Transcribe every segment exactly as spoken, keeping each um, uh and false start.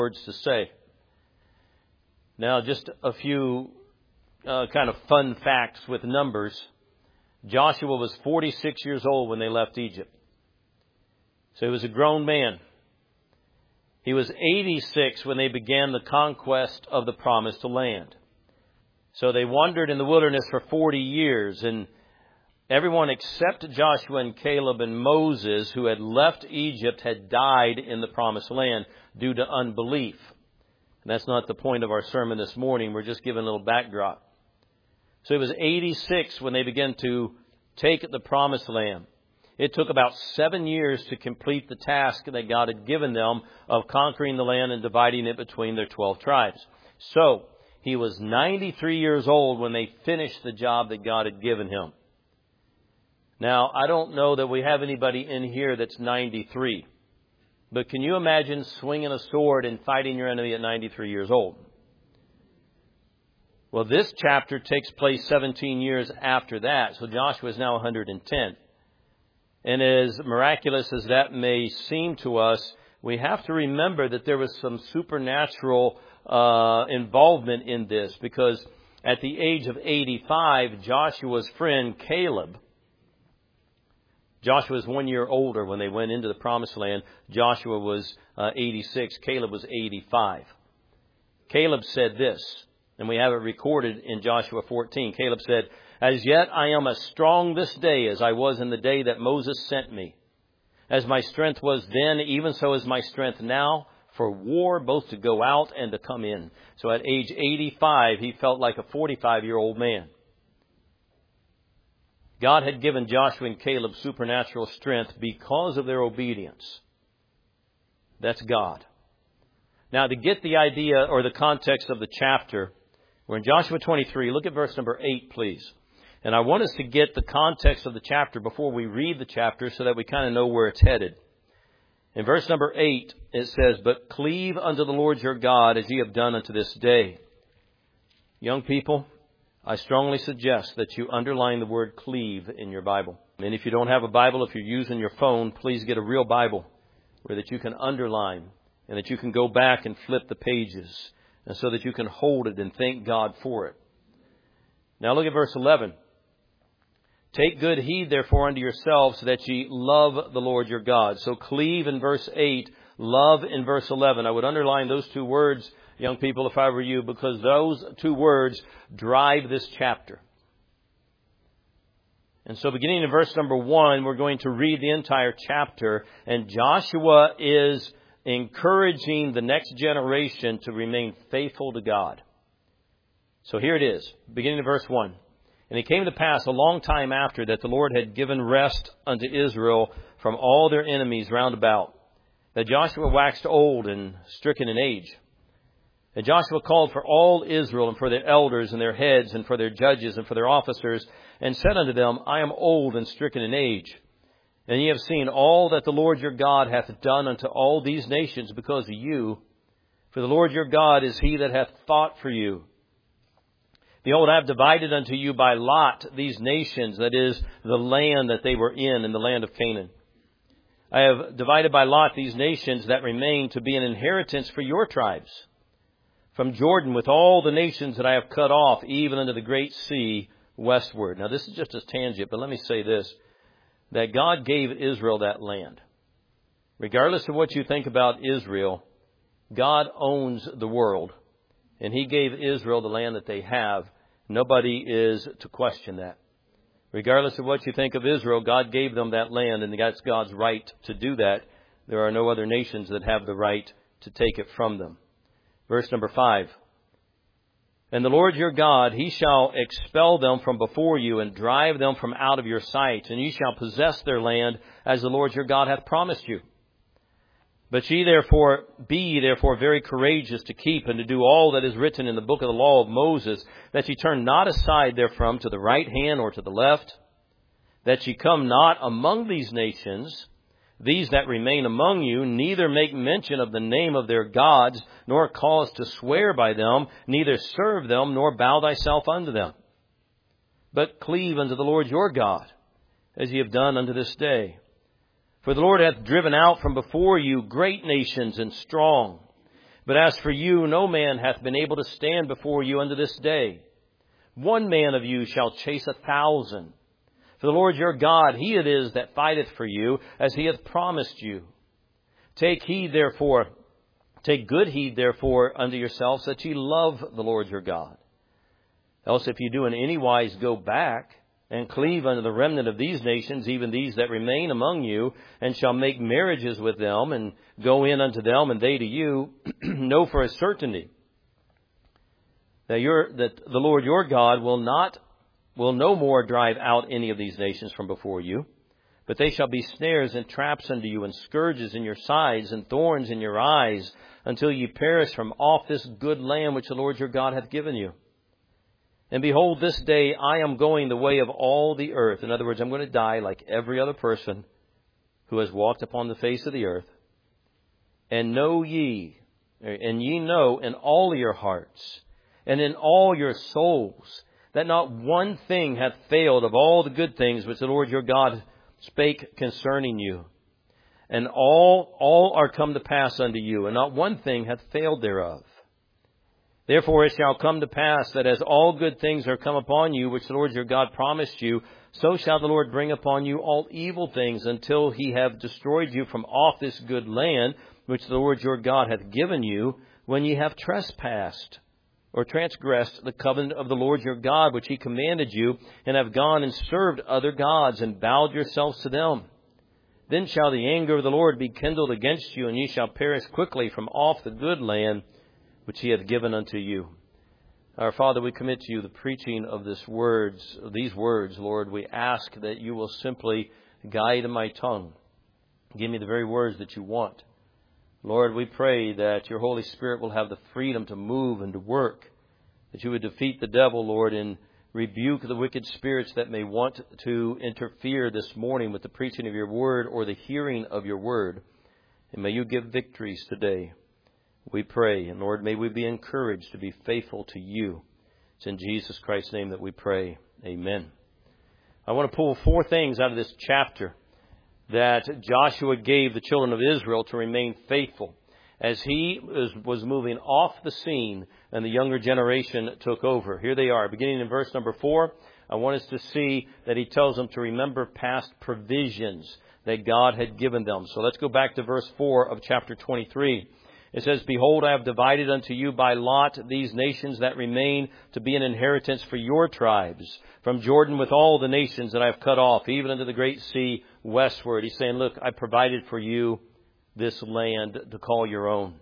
words to say. Now, just a few uh, kind of fun facts with numbers. Joshua was forty-six years old when they left Egypt. So he was a grown man. He was eighty-six when they began the conquest of the promised land. So they wandered in the wilderness for forty years, and everyone except Joshua and Caleb and Moses, who had left Egypt, had died in the promised land due to unbelief. And that's not the point of our sermon this morning. We're just giving a little backdrop. So it was eighty-six when they began to take the promised land. It took about seven years to complete the task that God had given them of conquering the land and dividing it between their twelve tribes. So he was ninety-three years old when they finished the job that God had given him. Now, I don't know that we have anybody in here that's ninety-three. But can you imagine swinging a sword and fighting your enemy at ninety-three years old? Well, this chapter takes place seventeen years after that. So Joshua is now one hundred ten. And as miraculous as that may seem to us, we have to remember that there was some supernatural uh, involvement in this. Because at the age of eighty-five, Joshua's friend Caleb, Joshua was one year older when they went into the promised land. Joshua was uh, eighty-six. Caleb was eighty-five. Caleb said this, and we have it recorded in Joshua fourteen. Caleb said, "As yet I am as strong this day as I was in the day that Moses sent me. As my strength was then, even so is my strength now for war, both to go out and to come in." So at age eighty-five, he felt like a forty-five-year-old man. God had given Joshua and Caleb supernatural strength because of their obedience. That's God. Now, to get the idea or the context of the chapter, we're in Joshua twenty-three. Look at verse number eight, please. And I want us to get the context of the chapter before we read the chapter so that we kind of know where it's headed. In verse number eight, it says, "But cleave unto the Lord your God as ye have done unto this day." Young people, I strongly suggest that you underline the word cleave in your Bible. And if you don't have a Bible, if you're using your phone, please get a real Bible where that you can underline and that you can go back and flip the pages and so that you can hold it and thank God for it. Now look at verse eleven. "Take good heed therefore unto yourselves so that ye love the Lord your God." So cleave in verse eight, love in verse eleven. I would underline those two words, young people, if I were you, because those two words drive this chapter. And so beginning in verse number one, we're going to read the entire chapter, and Joshua is encouraging the next generation to remain faithful to God. So here it is, beginning in verse one. "And it came to pass a long time after that the Lord had given rest unto Israel from all their enemies round about, that Joshua waxed old and stricken in age. And Joshua called for all Israel and for their elders and their heads and for their judges and for their officers, and said unto them, I am old and stricken in age. And ye have seen all that the Lord your God hath done unto all these nations because of you. For the Lord your God is he that hath fought for you. Behold, I have divided unto you by lot these nations, that is, the land that they were in, in the land of Canaan. I have divided by lot these nations that remain to be an inheritance for your tribes, from Jordan with all the nations that I have cut off, even unto the great sea westward." Now this is just a tangent, but let me say this, that God gave Israel that land. Regardless of what you think about Israel, God owns the world, and he gave Israel the land that they have. Nobody is to question that. Regardless of what you think of Israel, God gave them that land, and that's God's right to do that. There are no other nations that have the right to take it from them. Verse number five. "And the Lord your God, he shall expel them from before you and drive them from out of your sight, and ye shall possess their land as the Lord your God hath promised you. But ye therefore, be ye therefore very courageous to keep and to do all that is written in the book of the law of Moses, that ye turn not aside therefrom to the right hand or to the left, that ye come not among these nations, these that remain among you, neither make mention of the name of their gods, nor cause to swear by them, neither serve them, nor bow thyself unto them. But cleave unto the Lord your God, as ye have done unto this day. For the Lord hath driven out from before you great nations and strong, But as for you, no man hath been able to stand before you unto this day. One man of you shall chase a thousand. For the Lord your God, He it is that fighteth for you, as He hath promised you. Take heed therefore, take good heed therefore unto yourselves, that ye love the Lord your God. Else if you do in any wise go back, and cleave unto the remnant of these nations, even these that remain among you, and shall make marriages with them, and go in unto them, and they to you, know for a certainty that, your, that the Lord your God will not, will no more drive out any of these nations from before you, but they shall be snares and traps unto you, and scourges in your sides, and thorns in your eyes, until ye perish from off this good land which the Lord your God hath given you. And behold, this day I am going the way of all the earth. In other words, I'm going to die like every other person who has walked upon the face of the earth. And know ye, and ye know in all your hearts, and in all your souls, that not one thing hath failed of all the good things which the Lord your God spake concerning you. And all, all are come to pass unto you, and not one thing hath failed thereof. Therefore it shall come to pass that as all good things are come upon you, which the Lord your God promised you, so shall the Lord bring upon you all evil things, until He have destroyed you from off this good land, which the Lord your God hath given you, when ye have trespassed, or transgressed the covenant of the Lord your God, which He commanded you, and have gone and served other gods, and bowed yourselves to them. Then shall the anger of the Lord be kindled against you, and ye shall perish quickly from off the good land which He hath given unto you. Our Father, we commit to you the preaching of this words, these words, Lord. We ask that you will simply guide my tongue. Give me the very words that you want. Lord, we pray that your Holy Spirit will have the freedom to move and to work, that you would defeat the devil, Lord, and rebuke the wicked spirits that may want to interfere this morning with the preaching of your word or the hearing of your word. And may you give victories today. We pray, and Lord, may we be encouraged to be faithful to you. It's in Jesus Christ's name that we pray. Amen. I want to pull four things out of this chapter that Joshua gave the children of Israel to remain faithful as he was moving off the scene and the younger generation took over. Here they are, beginning in verse number four. I want us to see that he tells them to remember past provisions that God had given them. So let's go back to verse four of chapter twenty-three. It says, Behold, I have divided unto you by lot these nations that remain to be an inheritance for your tribes, from Jordan with all the nations that I have cut off, even unto the great sea westward. He's saying, look, I provided for you this land to call your own.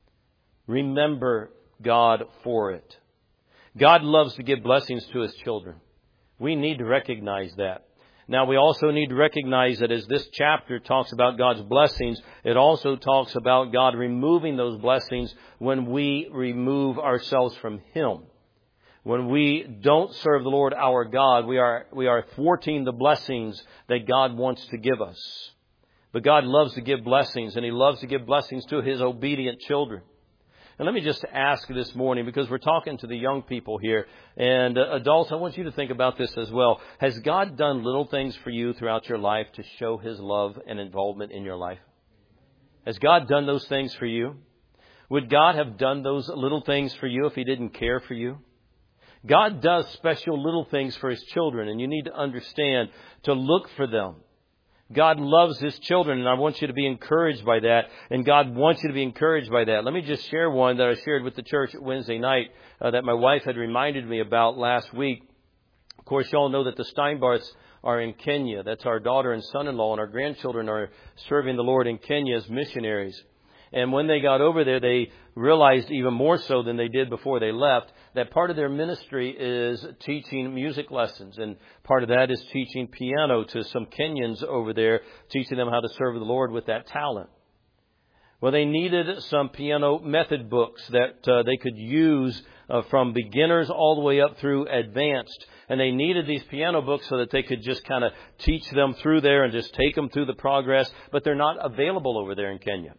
Remember God for it. God loves to give blessings to His children. We need to recognize that. Now, we also need to recognize that as this chapter talks about God's blessings, it also talks about God removing those blessings when we remove ourselves from Him. When we don't serve the Lord our God, we are, we are thwarting the blessings that God wants to give us. But God loves to give blessings, and He loves to give blessings to His obedient children. And let me just ask this morning, because we're talking to the young people here, and uh, adults, I want you to think about this as well. Has God done little things for you throughout your life to show His love and involvement in your life? Has God done those things for you? Would God have done those little things for you if He didn't care for you? God does special little things for His children, and you need to understand to look for them. God loves His children, and I want you to be encouraged by that, and God wants you to be encouraged by that. Let me just share one that I shared with the church Wednesday night uh, that my wife had reminded me about last week. Of course, you all know that the Steinbarths are in Kenya. That's our daughter and son-in-law, and our grandchildren are serving the Lord in Kenya as missionaries. And when they got over there, they realized even more so than they did before they left that part of their ministry is teaching music lessons. And part of that is teaching piano to some Kenyans over there, teaching them how to serve the Lord with that talent. Well, they needed some piano method books that uh, they could use uh, from beginners all the way up through advanced. And they needed these piano books so that they could just kind of teach them through there and just take them through the progress. But they're not available over there in Kenya.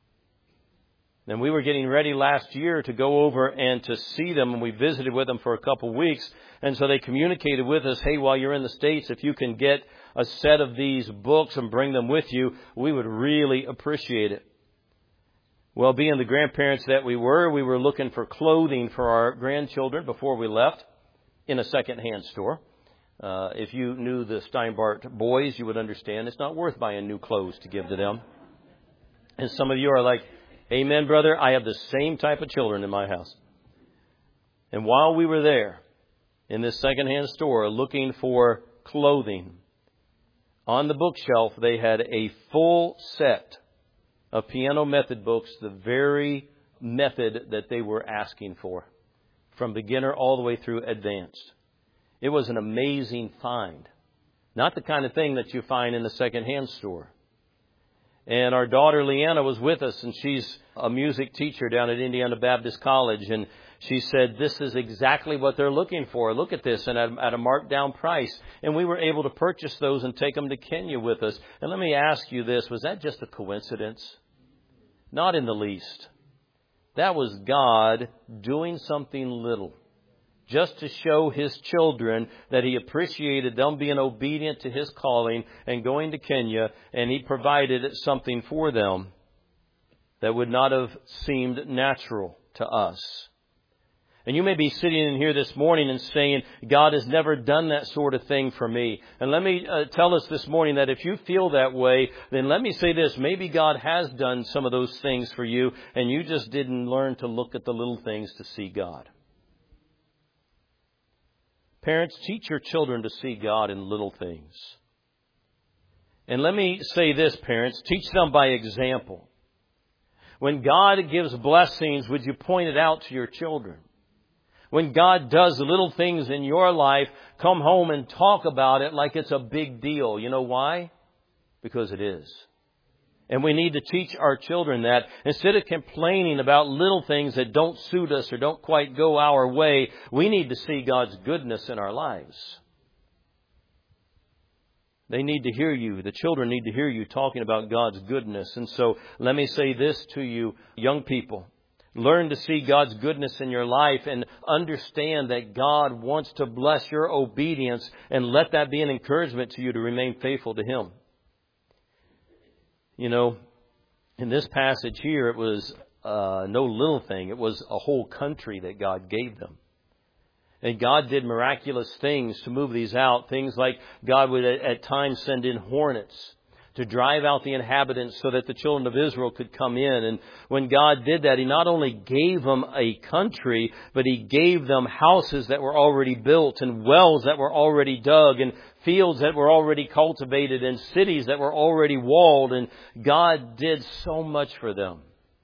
And we were getting ready last year to go over and to see them, and we visited with them for a couple of weeks. And so they communicated with us, hey, while you're in the States, if you can get a set of these books and bring them with you, we would really appreciate it. Well, being the grandparents that we were, we were looking for clothing for our grandchildren before we left in a second-hand store. Uh, if you knew the Steinbart boys, you would understand it's not worth buying new clothes to give to them. And some of you are like, amen, brother, I have the same type of children in my house. And while we were there in this second-hand store looking for clothing, on the bookshelf they had a full set of piano method books, the very method that they were asking for, from beginner all the way through advanced. It was an amazing find. Not the kind of thing that you find in the second-hand store. And our daughter Leanna was with us, and she's a music teacher down at Indiana Baptist College, and she said, this is exactly what they're looking for. Look at this, and at, at a marked down price. And we were able to purchase those and take them to Kenya with us. And let me ask you this, was that just a coincidence? Not in the least. That was God doing something little, just to show His children that He appreciated them being obedient to His calling and going to Kenya, and He provided something for them that would not have seemed natural to us. And you may be sitting in here this morning and saying, God has never done that sort of thing for me. And let me uh, tell us this morning that if you feel that way, then let me say this. Maybe God has done some of those things for you, and you just didn't learn to look at the little things to see God. Parents, teach your children to see God in little things. And let me say this, parents, teach them by example. When God gives blessings, would you point it out to your children? When God does little things in your life, come home and talk about it like it's a big deal. You know why? Because it is. And we need to teach our children that instead of complaining about little things that don't suit us or don't quite go our way, we need to see God's goodness in our lives. They need to hear you. The children need to hear you talking about God's goodness. And so let me say this to you, young people. Learn to see God's goodness in your life and understand that God wants to bless your obedience, and let that be an encouragement to you to remain faithful to Him. You know, in this passage here, it was uh, no little thing. It was a whole country that God gave them. And God did miraculous things to move these out. Things like God would at times send in hornets to drive out the inhabitants so that the children of Israel could come in. And when God did that, He not only gave them a country, but He gave them houses that were already built, and wells that were already dug, and fields that were already cultivated, and cities that were already walled. And God did so much for them.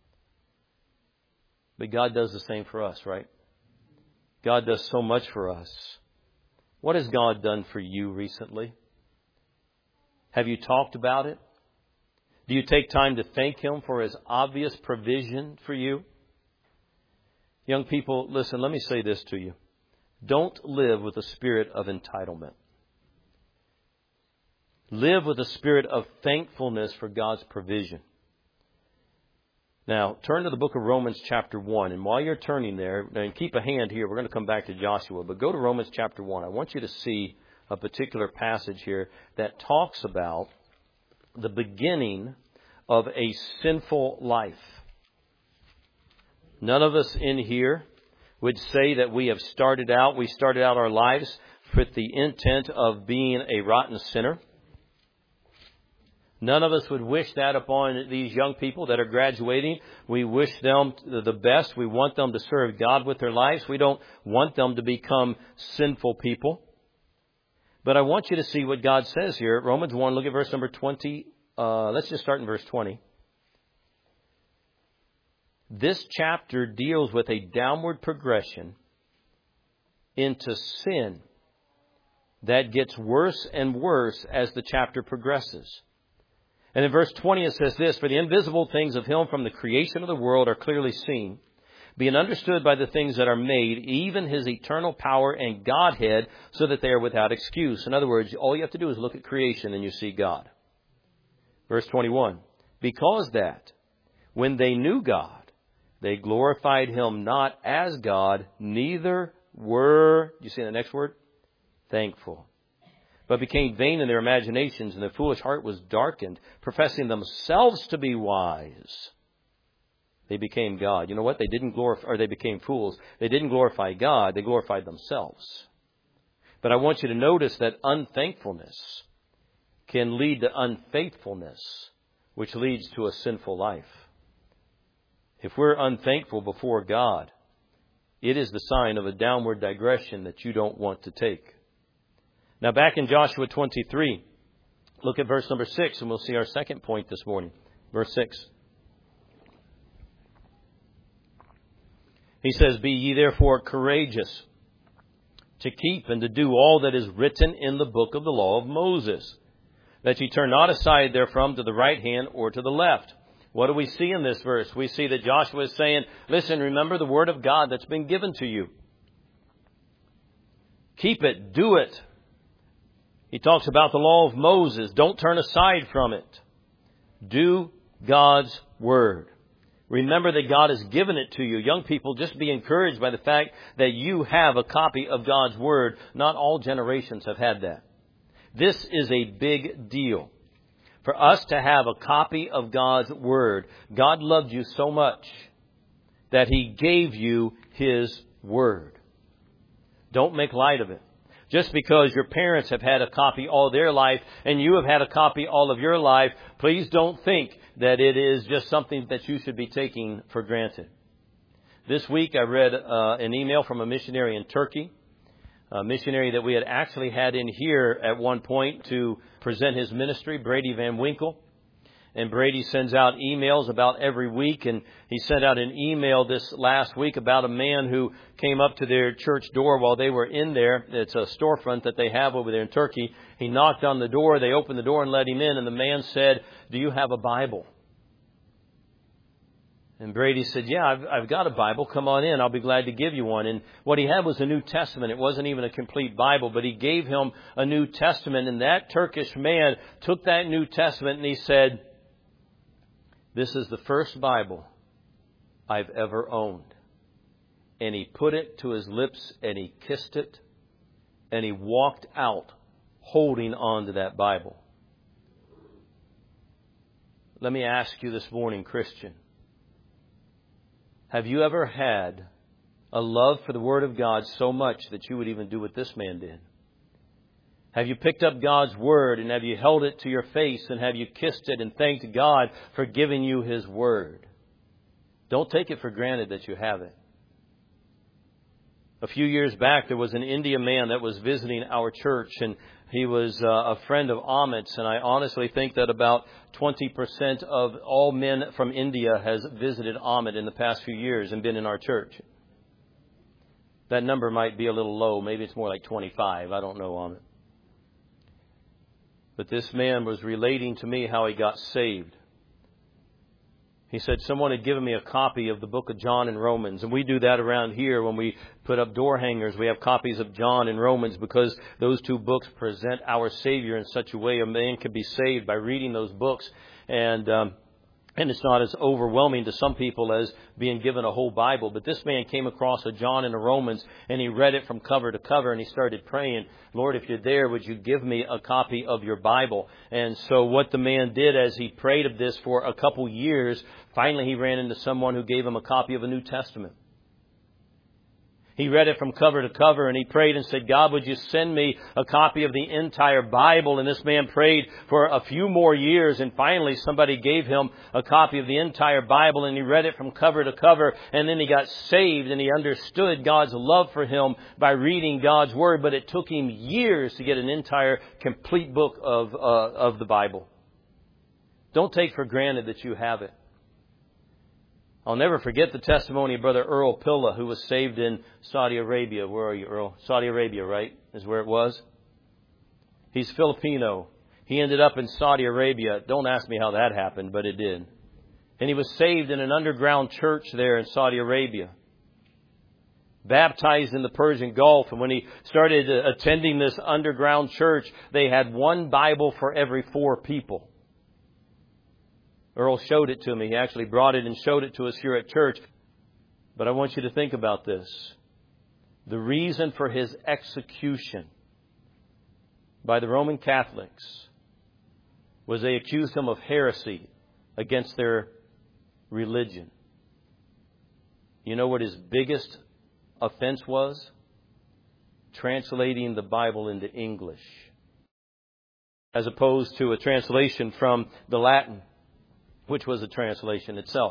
But God does the same for us, right? God does so much for us. What has God done for you recently? Have you talked about it? Do you take time to thank Him for His obvious provision for you? Young people, listen, let me say this to you. Don't live with a spirit of entitlement. Live with a spirit of thankfulness for God's provision. Now, turn to the book of Romans chapter one. And while you're turning there, and keep a hand here, we're going to come back to Joshua. But go to Romans chapter one. I want you to see a particular passage here that talks about the beginning of a sinful life. None of us in here would say that we have started out, we started out our lives with the intent of being a rotten sinner. None of us would wish that upon these young people that are graduating. We wish them the best. We want them to serve God with their lives. We don't want them to become sinful people. But I want you to see what God says here. Romans one, look at verse number twenty. Uh, let's just start in verse twenty. This chapter deals with a downward progression into sin that gets worse and worse as the chapter progresses. And in verse twenty it says this, for the invisible things of Him from the creation of the world are clearly seen, being understood by the things that are made, even His eternal power and Godhead, so that they are without excuse. In other words, all you have to do is look at creation and you see God. Verse twenty-one, because that when they knew God, they glorified Him not as God, neither were, do you see the next word? Thankful. But became vain in their imaginations, and their foolish heart was darkened, professing themselves to be wise. They became God. You know what? They didn't glorify, or they became fools. They didn't glorify God. They glorified themselves. But I want you to notice that unthankfulness can lead to unfaithfulness, which leads to a sinful life. If we're unthankful before God, it is the sign of a downward digression that you don't want to take. Now back in Joshua twenty-three, look at verse number six, and we'll see our second point this morning. Verse six. He says, Be ye therefore courageous to keep and to do all that is written in the book of the law of Moses, that ye turn not aside therefrom to the right hand or to the left. What do we see in this verse? We see that Joshua is saying, listen, remember the word of God that's been given to you. Keep it, do it. He talks about the law of Moses. Don't turn aside from it. Do God's word. Remember that God has given it to you. Young people, just be encouraged by the fact that you have a copy of God's word. Not all generations have had that. This is a big deal. For us to have a copy of God's word, God loved you so much that He gave you His word. Don't make light of it. Just because your parents have had a copy all their life and you have had a copy all of your life, please don't think that it is just something that you should be taking for granted. This week I read uh, an email from a missionary in Turkey, a missionary that we had actually had in here at one point to present his ministry, Brady Van Winkle. And Brady sends out emails about every week, and he sent out an email this last week about a man who came up to their church door while they were in there. It's a storefront that they have over there in Turkey. He knocked on the door, they opened the door and let him in, and the man said, Do you have a Bible? And Brady said, Yeah, I've, I've got a Bible. Come on in. I'll be glad to give you one. And what he had was a New Testament. It wasn't even a complete Bible, but he gave him a New Testament. And that Turkish man took that New Testament and he said, This is the first Bible I've ever owned. And he put it to his lips and he kissed it. And he walked out holding on to that Bible. Let me ask you this morning, Christian. Have you ever had a love for the Word of God so much that you would even do what this man did? Have you picked up God's Word and have you held it to your face and have you kissed it and thanked God for giving you His Word? Don't take it for granted that you have it. A few years back, there was an Indian man that was visiting our church, and he was uh, a friend of Amit's, and I honestly think that about twenty percent of all men from India has visited Amit in the past few years and been in our church. That number might be a little low. Maybe it's more like twenty-five. I don't know, Amit. But this man was relating to me how he got saved. He said someone had given me a copy of the book of John and Romans. And we do that around here when we put up door hangers. We have copies of John and Romans because those two books present our Savior in such a way a man can be saved by reading those books. And um, and it's not as overwhelming to some people as being given a whole Bible. But this man came across a John and a Romans, and he read it from cover to cover, and he started praying, Lord, if you're there, would you give me a copy of your Bible? And so what the man did as he prayed of this for a couple years, finally he ran into someone who gave him a copy of a New Testament. He read it from cover to cover, and he prayed and said, God, would you send me a copy of the entire Bible? And this man prayed for a few more years, and finally somebody gave him a copy of the entire Bible, and he read it from cover to cover, and then he got saved, and he understood God's love for him by reading God's Word, but it took him years to get an entire, complete book of, uh, of the Bible. Don't take for granted that you have it. I'll never forget the testimony of Brother Earl Pilla, who was saved in Saudi Arabia. Where are you, Earl? Saudi Arabia, right? Is where it was. He's Filipino. He ended up in Saudi Arabia. Don't ask me how that happened, but it did. And he was saved in an underground church there in Saudi Arabia. Baptized in the Persian Gulf. And when he started attending this underground church, they had one Bible for every four people. Earl showed it to me. He actually brought it and showed it to us here at church. But I want you to think about this. The reason for his execution by the Roman Catholics was they accused him of heresy against their religion. You know what his biggest offense was? Translating the Bible into English, as opposed to a translation from the Latin, which was a translation itself.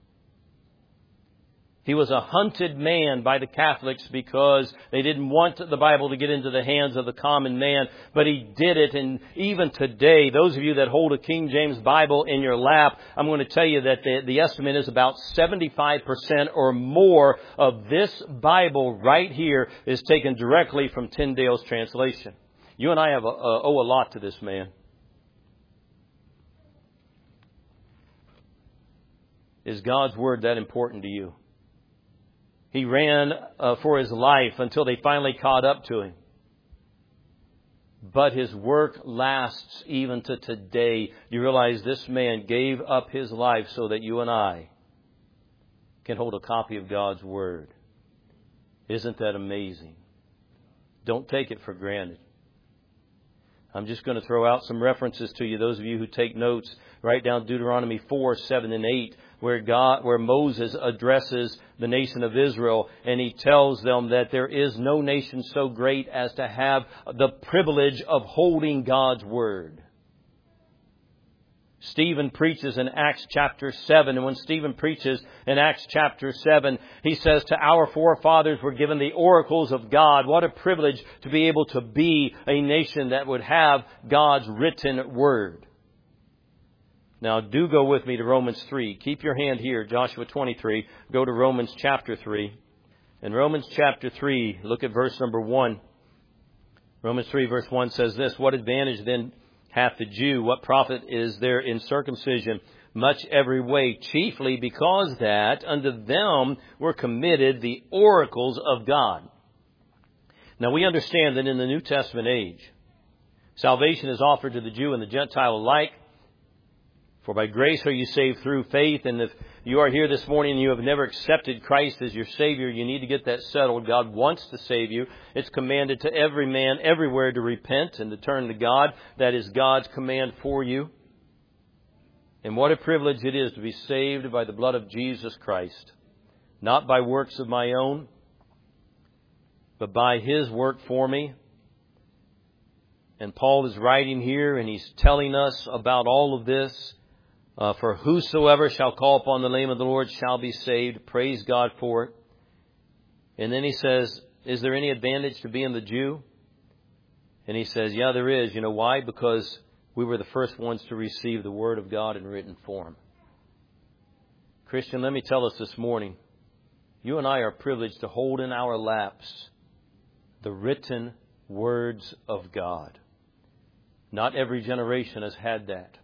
He was a hunted man by the Catholics because they didn't want the Bible to get into the hands of the common man, but he did it. And even today, those of you that hold a King James Bible in your lap, I'm going to tell you that the, the estimate is about seventy-five percent or more of this Bible right here is taken directly from Tyndale's translation. You and I have a, a, owe a lot to this man. Is God's Word that important to you? He ran uh, for his life until they finally caught up to him. But his work lasts even to today. You realize this man gave up his life so that you and I can hold a copy of God's Word. Isn't that amazing? Don't take it for granted. I'm just going to throw out some references to you. Those of you who take notes, write down Deuteronomy four, seven, and eight, where God, where Moses addresses the nation of Israel, and he tells them that there is no nation so great as to have the privilege of holding God's Word. Stephen preaches in Acts chapter seven, and when Stephen preaches in Acts chapter seven, he says, to our forefathers were given the oracles of God. What a privilege to be able to be a nation that would have God's written Word. Now, do go with me to Romans three. Keep your hand here, Joshua twenty-three. Go to Romans chapter three. In Romans chapter three, look at verse number one. Romans three verse one says this, what advantage then hath the Jew? What profit is there in circumcision? Much every way, chiefly because that unto them were committed the oracles of God. Now we understand that in the New Testament age, salvation is offered to the Jew and the Gentile alike. For by grace are you saved through faith. And if you are here this morning and you have never accepted Christ as your Savior, you need to get that settled. God wants to save you. It's commanded to every man everywhere to repent and to turn to God. That is God's command for you. And what a privilege it is to be saved by the blood of Jesus Christ. Not by works of my own, but by His work for me. And Paul is writing here and he's telling us about all of this. Uh, for whosoever shall call upon the name of the Lord shall be saved. Praise God for it. And then he says, is there any advantage to being the Jew? And he says, yeah, there is. You know why? Because we were the first ones to receive the Word of God in written form. Christian, let me tell us this morning, you and I are privileged to hold in our laps the written words of God. Not every generation has had that.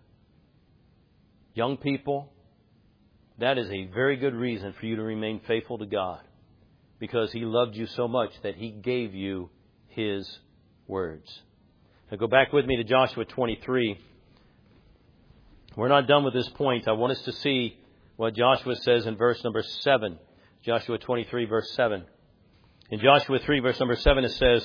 Young people, that is a very good reason for you to remain faithful to God, because He loved you so much that He gave you His words. Now go back with me to Joshua twenty-three. We're not done with this point. I want us to see what Joshua says in verse number seven. Joshua twenty-three, verse seven. In Joshua three, verse number seven, it says,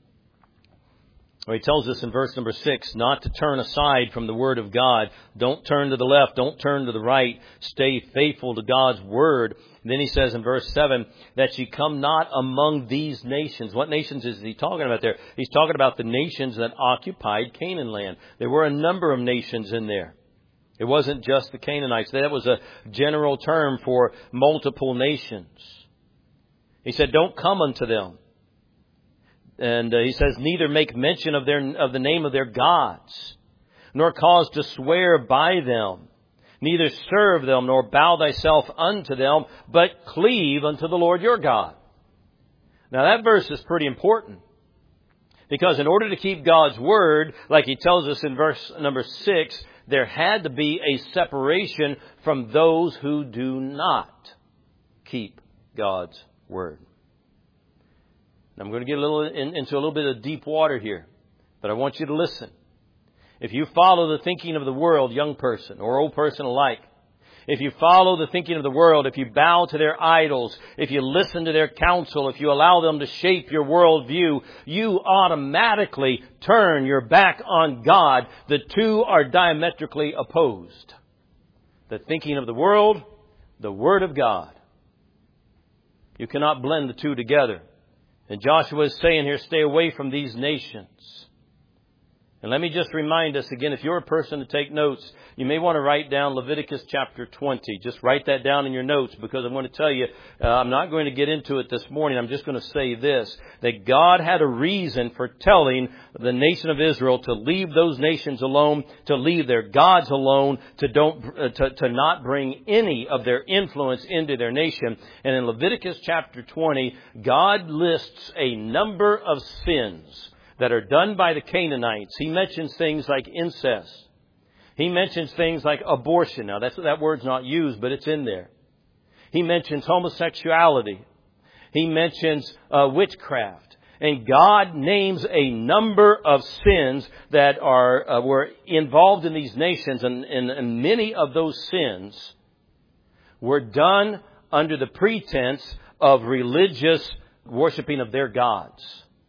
or he tells us in verse number six, not to turn aside from the Word of God. Don't turn to the left. Don't turn to the right. Stay faithful to God's Word. And then he says in verse seven, that ye come not among these nations. What nations is he talking about there? He's talking about the nations that occupied Canaan land. There were a number of nations in there. It wasn't just the Canaanites. That was a general term for multiple nations. He said, don't come unto them. And uh, he says, neither make mention of their of the name of their gods, nor cause to swear by them, neither serve them, nor bow thyself unto them, but cleave unto the Lord your God. Now that verse is pretty important, because in order to keep God's Word, like he tells us in verse number six, there had to be a separation from those who do not keep God's Word. I'm going to get a little in, into a little bit of deep water here, but I want you to listen. If you follow the thinking of the world, young person or old person alike, if you follow the thinking of the world, if you bow to their idols, if you listen to their counsel, if you allow them to shape your worldview, you automatically turn your back on God. The two are diametrically opposed. The thinking of the world, the Word of God. You cannot blend the two together. And Joshua is saying here, stay away from these nations. And let me just remind us again, if you're a person to take notes, you may want to write down Leviticus chapter twenty. Just write that down in your notes, because I'm going to tell you, uh, I'm not going to get into it this morning. I'm just going to say this, that God had a reason for telling the nation of Israel to leave those nations alone, to leave their gods alone, to don't, uh, to, to not bring any of their influence into their nation. And in Leviticus chapter twenty, God lists a number of sins that are done by the Canaanites. He mentions things like incest. He mentions things like abortion. Now, that's, that word's not used, but it's in there. He mentions homosexuality. He mentions uh, witchcraft. And God names a number of sins that are uh, were involved in these nations. And, and, and many of those sins were done under the pretense of religious worshiping of their gods.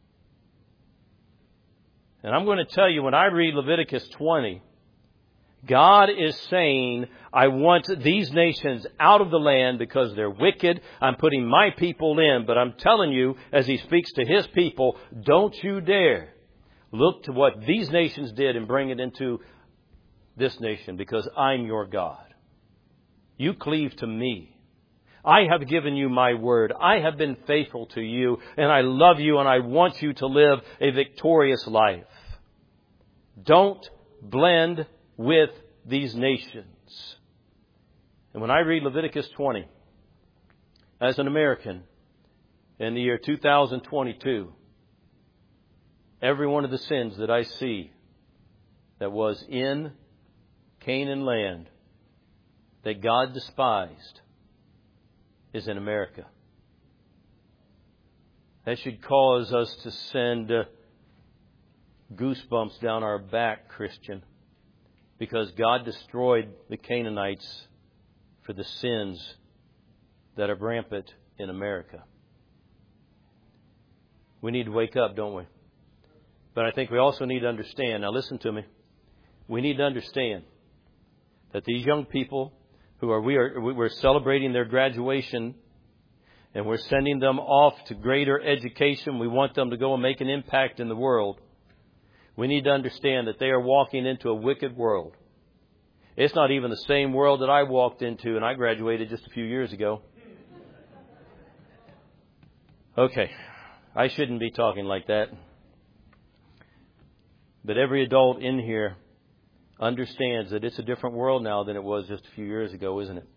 And I'm going to tell you, when I read Leviticus twenty, God is saying, I want these nations out of the land because they're wicked. I'm putting my people in. But I'm telling you, as He speaks to His people, don't you dare look to what these nations did and bring it into this nation, because I'm your God. You cleave to me. I have given you my word. I have been faithful to you, and I love you, and I want you to live a victorious life. Don't blend with these nations. And when I read Leviticus twenty, as an American, in the year two thousand twenty-two, every one of the sins that I see that was in Canaan land that God despised is in America. That should cause us to send uh, goosebumps down our back, Christian, because God destroyed the Canaanites for the sins that are rampant in America. We need to wake up, don't we? But I think we also need to understand, now listen to me, we need to understand that these young people who are, we are, we're celebrating their graduation, and we're sending them off to greater education. We want them to go and make an impact in the world. We need to understand that they are walking into a wicked world. It's not even the same world that I walked into, and I graduated just a few years ago. Okay, I shouldn't be talking like that. But every adult in here understands that it's a different world now than it was just a few years ago, isn't it?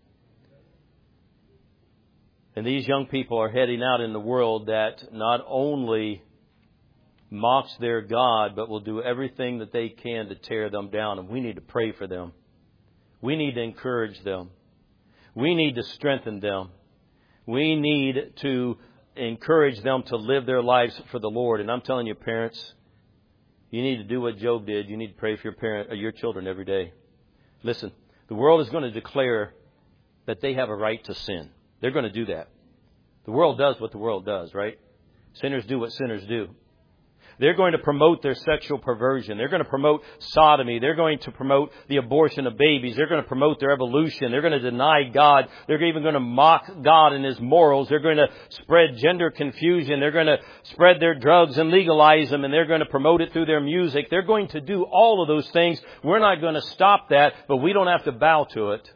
And these young people are heading out in the world that not only mocks their God, but will do everything that they can to tear them down. And we need to pray for them. We need to encourage them. We need to strengthen them. We need to encourage them to live their lives for the Lord. And I'm telling you, parents, you need to do what Job did. You need to pray for your parent, or your children every day. Listen, the world is going to declare that they have a right to sin. They're going to do that. The world does what the world does, right? Sinners do what sinners do. They're going to promote their sexual perversion. They're going to promote sodomy. They're going to promote the abortion of babies. They're going to promote their evolution. They're going to deny God. They're even going to mock God and His morals. They're going to spread gender confusion. They're going to spread their drugs and legalize them, and they're going to promote it through their music. They're going to do all of those things. We're not going to stop that, but we don't have to bow to it.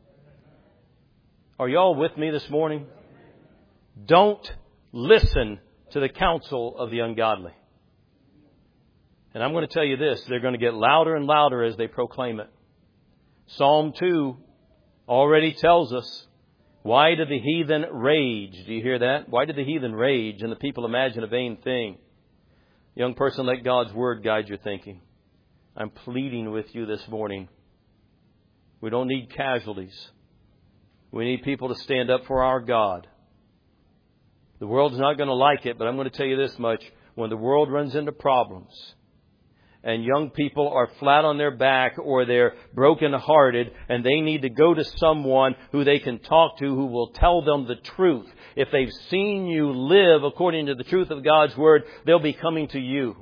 Are y'all with me this morning? Don't listen to the counsel of the ungodly. And I'm going to tell you this, they're going to get louder and louder as they proclaim it. Psalm two already tells us, why did the heathen rage? Do you hear that? Why did the heathen rage and the people imagine a vain thing? Young person, let God's word guide your thinking. I'm pleading with you this morning. We don't need casualties. We need people to stand up for our God. The world's not going to like it, but I'm going to tell you this much. When the world runs into problems, and young people are flat on their back or they're broken-hearted, and they need to go to someone who they can talk to, who will tell them the truth. If they've seen you live according to the truth of God's Word, they'll be coming to you.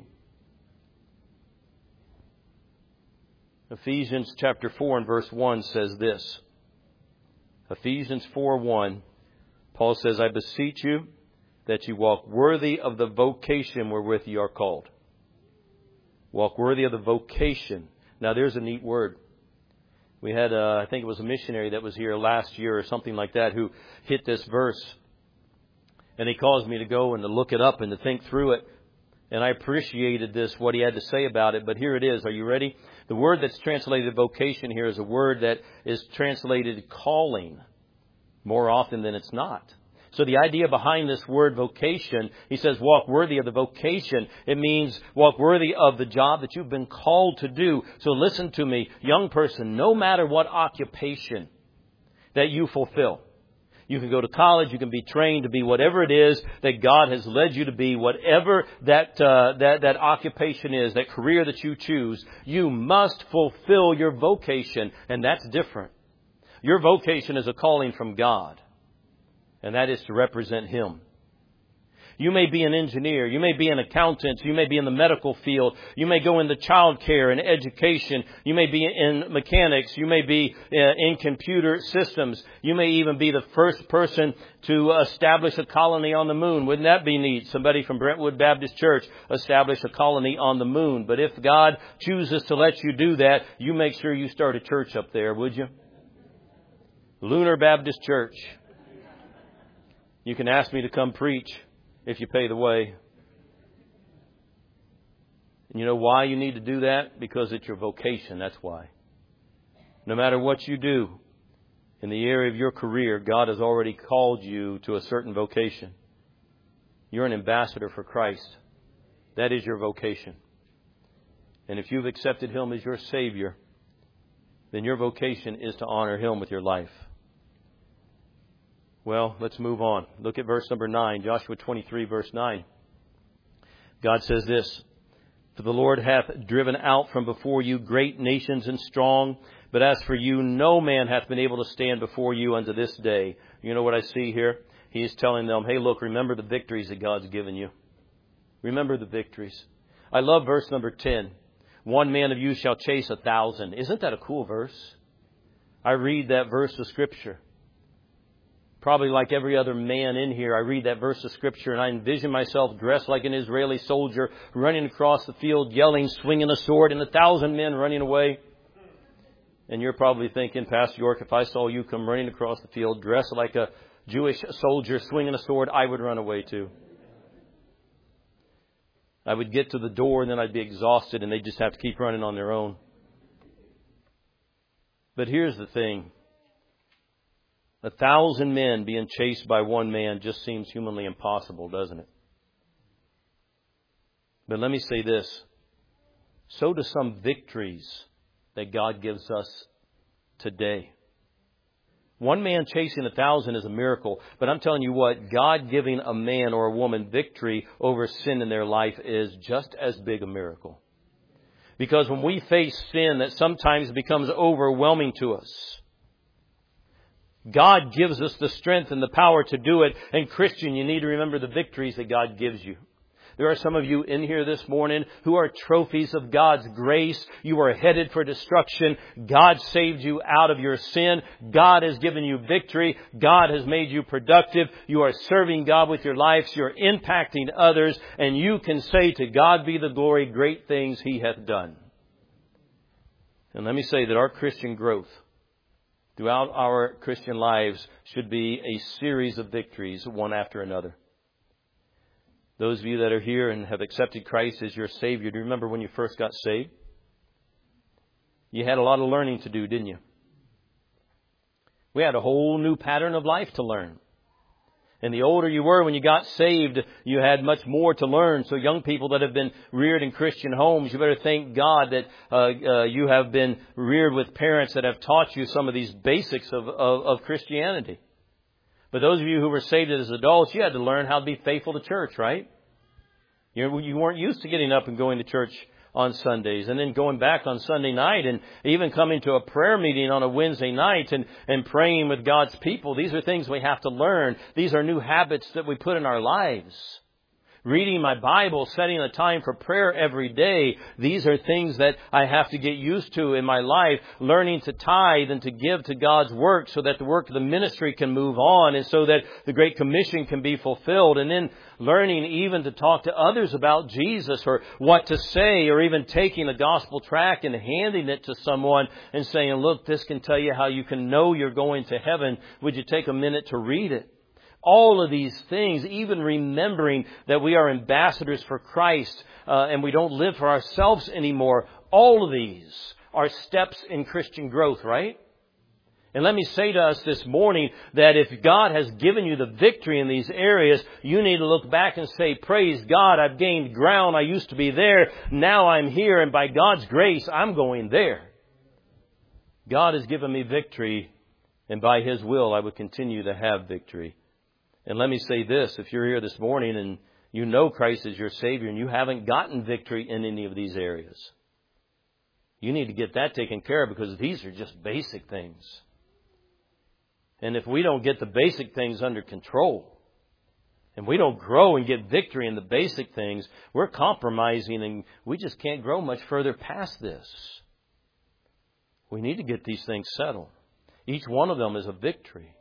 Ephesians chapter four and verse one says this. Ephesians four one. Paul says, I beseech you that you walk worthy of the vocation wherewith you are called. Walk worthy of the vocation. Now there's a neat word. We had, uh, I think it was a missionary that was here last year or something like that who hit this verse. And he caused me to go and to look it up and to think through it. And I appreciated this, what he had to say about it. But here it is. Are you ready? The word that's translated vocation here is a word that is translated calling more often than it's not. So the idea behind this word vocation, he says walk worthy of the vocation. It means walk worthy of the job that you've been called to do. So listen to me, young person, no matter what occupation that you fulfill. You can go to college, you can be trained to be whatever it is that God has led you to be, whatever that, uh, that, that occupation is, that career that you choose, you must fulfill your vocation, and that's different. Your vocation is a calling from God. And that is to represent Him. You may be an engineer. You may be an accountant. You may be in the medical field. You may go into child care and education. You may be in mechanics. You may be in computer systems. You may even be the first person to establish a colony on the moon. Wouldn't that be neat? Somebody from Brentwood Baptist Church established a colony on the moon. But if God chooses to let you do that, you make sure you start a church up there, would you? Lunar Baptist Church. You can ask me to come preach if you pay the way. And you know why you need to do that? Because it's your vocation. That's why. No matter what you do in the area of your career, God has already called you to a certain vocation. You're an ambassador for Christ. That is your vocation. And if you've accepted Him as your Savior, then your vocation is to honor Him with your life. Well, let's move on. Look at verse number nine, Joshua twenty-three, verse nine. God says this, For the Lord hath driven out from before you great nations and strong, but as for you, no man hath been able to stand before you unto this day. You know what I see here? He's telling them, hey, look, remember the victories that God's given you. Remember the victories. I love verse number ten. One man of you shall chase a thousand. Isn't that a cool verse? I read that verse of Scripture. Probably like every other man in here, I read that verse of Scripture and I envision myself dressed like an Israeli soldier, running across the field, yelling, swinging a sword, and a thousand men running away. And you're probably thinking, Pastor York, if I saw you come running across the field, dressed like a Jewish soldier, swinging a sword, I would run away too. I would get to the door and then I'd be exhausted and they'd just have to keep running on their own. But here's the thing. A thousand men being chased by one man just seems humanly impossible, doesn't it? But let me say this. So do some victories that God gives us today. One man chasing a thousand is a miracle. But I'm telling you what, God giving a man or a woman victory over sin in their life is just as big a miracle. Because when we face sin that sometimes becomes overwhelming to us, God gives us the strength and the power to do it. And Christian, you need to remember the victories that God gives you. There are some of you in here this morning who are trophies of God's grace. You are headed for destruction. God saved you out of your sin. God has given you victory. God has made you productive. You are serving God with your lives. You're impacting others. And you can say, to God be the glory, great things He hath done. And let me say that our Christian growth throughout our Christian lives should be a series of victories, one after another. Those of you that are here and have accepted Christ as your Savior, do you remember when you first got saved? You had a lot of learning to do, didn't you? We had a whole new pattern of life to learn. And the older you were when you got saved, you had much more to learn. So young people that have been reared in Christian homes, you better thank God that uh, uh, you have been reared with parents that have taught you some of these basics of, of, of Christianity. But those of you who were saved as adults, you had to learn how to be faithful to church, right? You, you weren't used to getting up and going to church on Sundays and then going back on Sunday night and even coming to a prayer meeting on a Wednesday night and, and praying with God's people. These are things we have to learn. These are new habits that we put in our lives. Reading my Bible, setting a time for prayer every day. These are things that I have to get used to in my life. Learning to tithe and to give to God's work so that the work of the ministry can move on and so that the Great Commission can be fulfilled. And then learning even to talk to others about Jesus or what to say, or even taking a gospel tract and handing it to someone and saying, look, this can tell you how you can know you're going to heaven. Would you take a minute to read it? All of these things, even remembering that we are ambassadors for Christ uh, and we don't live for ourselves anymore. All of these are steps in Christian growth, right? And let me say to us this morning that if God has given you the victory in these areas, you need to look back and say, praise God, I've gained ground. I used to be there. Now I'm here. And by God's grace, I'm going there. God has given me victory. And by His will, I would continue to have victory. And let me say this, if you're here this morning and you know Christ is your Savior and you haven't gotten victory in any of these areas, you need to get that taken care of, because these are just basic things. And if we don't get the basic things under control, and we don't grow and get victory in the basic things, we're compromising and we just can't grow much further past this. We need to get these things settled. Each one of them is a victory.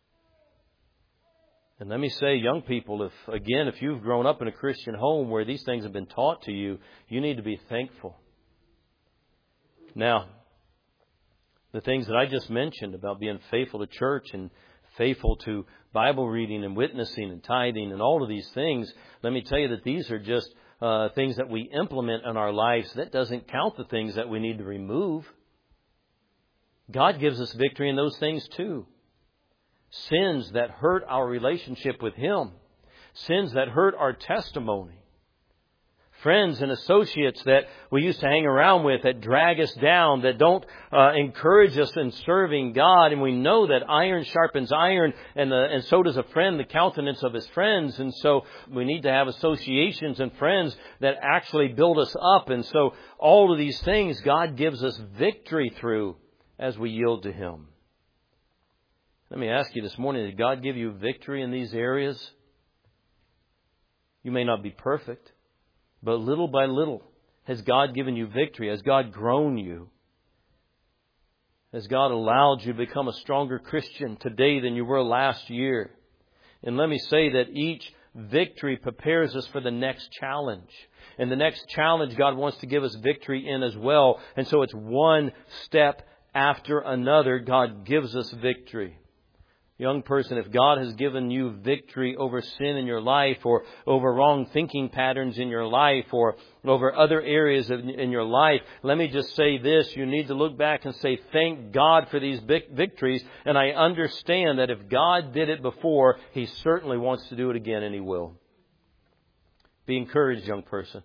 And let me say, young people, if again, if you've grown up in a Christian home where these things have been taught to you, you need to be thankful. Now, the things that I just mentioned about being faithful to church and faithful to Bible reading and witnessing and tithing and all of these things, let me tell you that these are just uh, things that we implement in our lives. That doesn't count the things that we need to remove. God gives us victory in those things too. Sins that hurt our relationship with Him. Sins that hurt our testimony. Friends and associates that we used to hang around with that drag us down, that don't uh, encourage us in serving God. And we know that iron sharpens iron, and, the, and so does a friend the countenance of his friends. And so we need to have associations and friends that actually build us up. And so all of these things God gives us victory through as we yield to Him. Let me ask you this morning, did God give you victory in these areas? You may not be perfect, but little by little, has God given you victory? Has God grown you? Has God allowed you to become a stronger Christian today than you were last year? And let me say that each victory prepares us for the next challenge. And the next challenge God wants to give us victory in as well. And so it's one step after another, God gives us victory. Young person, if God has given you victory over sin in your life, or over wrong thinking patterns in your life, or over other areas in your life, let me just say this. You need to look back and say, thank God for these victories. And I understand that if God did it before, He certainly wants to do it again, and He will. Be encouraged, young person.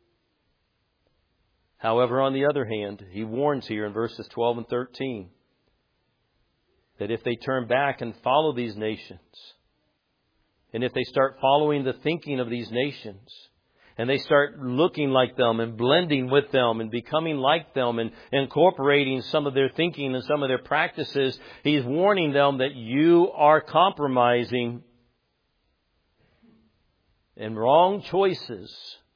However, on the other hand, He warns here in verses twelve and thirteen, that if they turn back and follow these nations, and if they start following the thinking of these nations, and they start looking like them and blending with them and becoming like them and incorporating some of their thinking and some of their practices, He's warning them that you are compromising, and wrong choices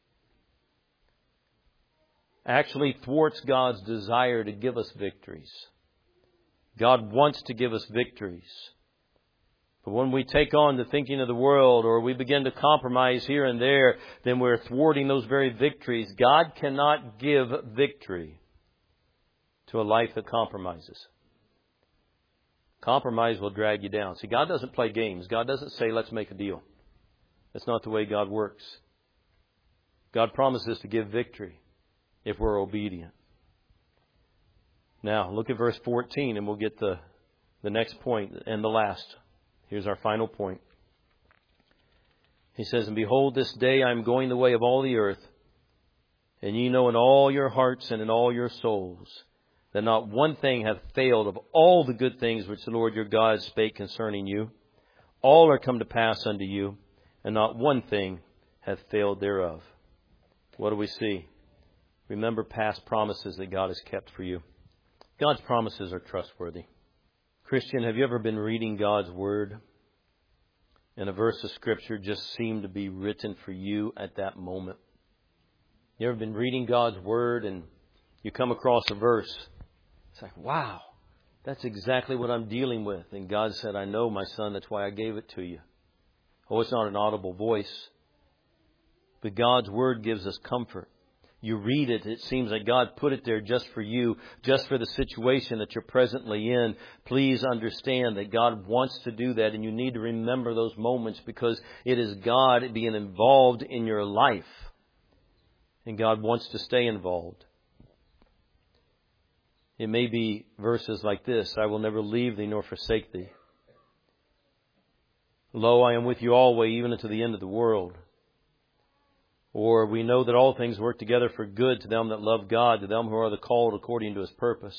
actually thwarts God's desire to give us victories. God wants to give us victories. But when we take on the thinking of the world, or we begin to compromise here and there, then we're thwarting those very victories. God cannot give victory to a life that compromises. Compromise will drag you down. See, God doesn't play games. God doesn't say, let's make a deal. That's not the way God works. God promises to give victory if we're obedient. Now, look at verse fourteen, and we'll get the, the next point and the last. Here's our final point. He says, and behold, this day I am going the way of all the earth, and ye know in all your hearts and in all your souls that not one thing hath failed of all the good things which the Lord your God spake concerning you. All are come to pass unto you, and not one thing hath failed thereof. What do we see? Remember past promises that God has kept for you. God's promises are trustworthy. Christian, have you ever been reading God's Word? And a verse of Scripture just seemed to be written for you at that moment. You ever been reading God's Word and you come across a verse? It's like, wow, that's exactly what I'm dealing with. And God said, I know, my son, that's why I gave it to you. Oh, it's not an audible voice. But God's Word gives us comfort. You read it, it seems like God put it there just for you, just for the situation that you're presently in. Please understand that God wants to do that, and you need to remember those moments because it is God being involved in your life. And God wants to stay involved. It may be verses like this, I will never leave thee nor forsake thee. Lo, I am with you always, even unto the end of the world. Or we know that all things work together for good to them that love God, to them who are the called according to His purpose.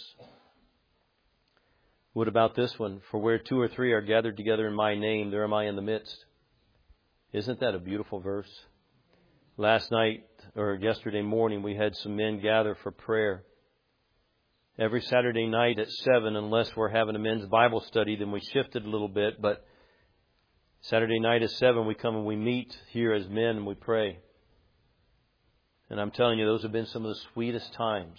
What about this one? For where two or three are gathered together in my name, there am I in the midst. Isn't that a beautiful verse? Last night, or yesterday morning, we had some men gather for prayer. Every Saturday night at seven, unless we're having a men's Bible study, then we shifted a little bit. But Saturday night at seven, we come and we meet here as men and we pray. And I'm telling you, those have been some of the sweetest times.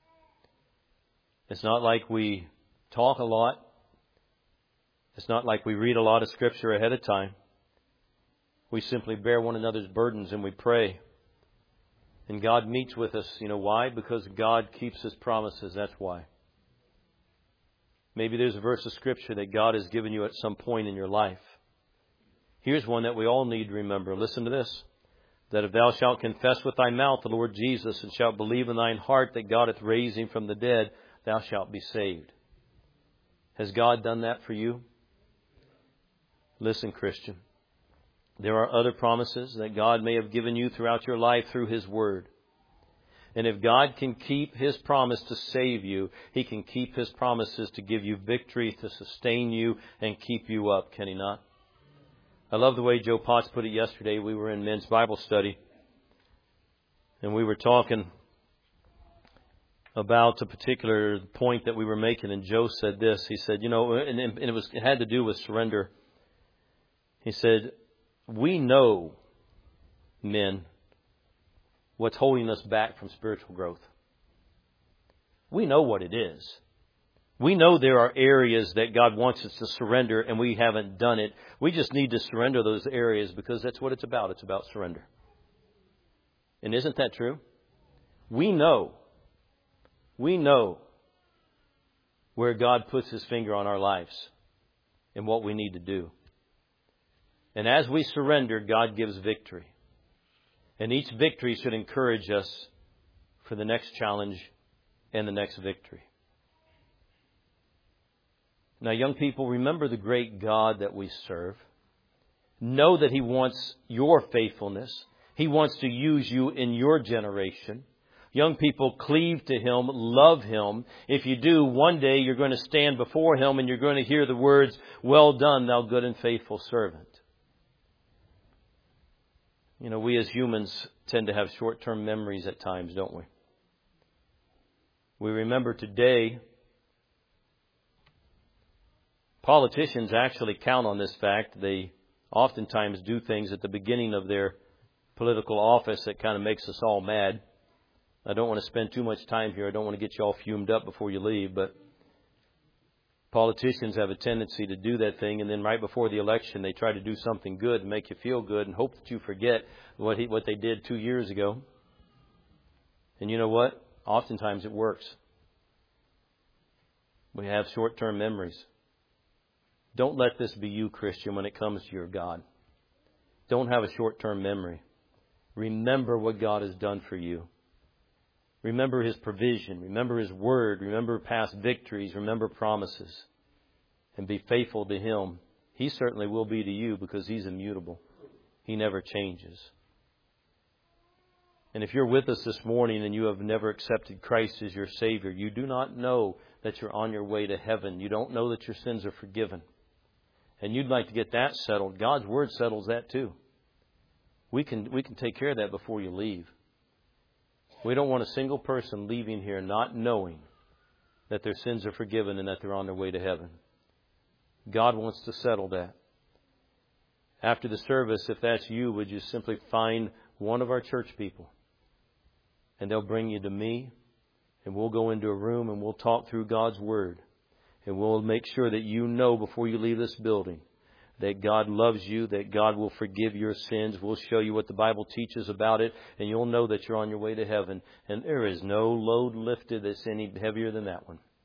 It's not like we talk a lot. It's not like we read a lot of Scripture ahead of time. We simply bear one another's burdens and we pray. And God meets with us. You know why? Because God keeps His promises. That's why. Maybe there's a verse of Scripture that God has given you at some point in your life. Here's one that we all need to remember. Listen to this. That if thou shalt confess with thy mouth the Lord Jesus, and shalt believe in thine heart that God hath raised Him from the dead, thou shalt be saved. Has God done that for you? Listen, Christian. There are other promises that God may have given you throughout your life through His Word. And if God can keep His promise to save you, He can keep His promises to give you victory, to sustain you, and keep you up, can He not? I love the way Joe Potts put it yesterday. We were in men's Bible study, and we were talking about a particular point that we were making, and Joe said this. He said, you know, and it was it had to do with surrender. He said, we know, men, what's holding us back from spiritual growth. We know what it is. We know there are areas that God wants us to surrender and we haven't done it. We just need to surrender those areas because that's what it's about. It's about surrender. And isn't that true? We know. We know where God puts His finger on our lives and what we need to do. And as we surrender, God gives victory. And each victory should encourage us for the next challenge and the next victory. Now, young people, remember the great God that we serve. Know that He wants your faithfulness. He wants to use you in your generation. Young people, cleave to Him, love Him. If you do, one day you're going to stand before Him and you're going to hear the words, well done, thou good and faithful servant. You know, we as humans tend to have short-term memories at times, don't we? We remember today. Politicians actually count on this fact. They oftentimes do things at the beginning of their political office that kind of makes us all mad. I don't want to spend too much time here. I don't want to get you all fumed up before you leave, but politicians have a tendency to do that thing, and then right before the election, they try to do something good and make you feel good and hope that you forget what he, what they did two years ago. And you know what? Oftentimes it works. We have short-term memories. Don't let this be you, Christian, when it comes to your God. Don't have a short-term memory. Remember what God has done for you. Remember His provision. Remember His word. Remember past victories. Remember promises. And be faithful to Him. He certainly will be to you because He's immutable. He never changes. And if you're with us this morning and you have never accepted Christ as your Savior, you do not know that you're on your way to heaven. You don't know that your sins are forgiven. And you'd like to get that settled. God's Word settles that too. We can we can take care of that before you leave. We don't want a single person leaving here not knowing that their sins are forgiven and that they're on their way to heaven. God wants to settle that. After the service, if that's you, would you simply find one of our church people? And they'll bring you to me. And we'll go into a room and we'll talk through God's Word. And we'll make sure that you know before you leave this building that God loves you, that God will forgive your sins. We'll show you what the Bible teaches about it. And you'll know that you're on your way to heaven. And there is no load lifted that's any heavier than that one.